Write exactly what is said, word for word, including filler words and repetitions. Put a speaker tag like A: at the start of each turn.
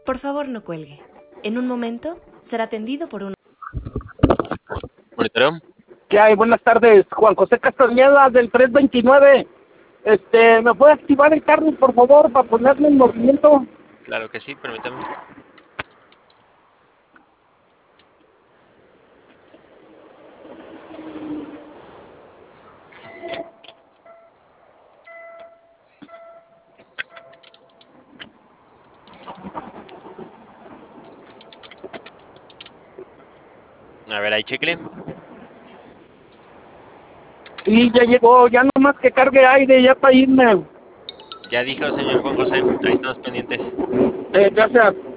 A: Por favor, no cuelgue. En un momento será atendido por un...
B: ¿Monitoreo?
C: ¿Qué hay? Buenas tardes, Juan José Castañeda del tres veintinueve. Este, ¿me puede activar el carro, por favor, para ponerle en movimiento?
B: Claro que sí, permítame. A ver, ahí chequele.
C: Sí, ya llegó, ya nomás que cargue aire, ya para irme.
B: Ya dijo, señor Juan José. Ahí estamos pendientes.
C: Eh, gracias.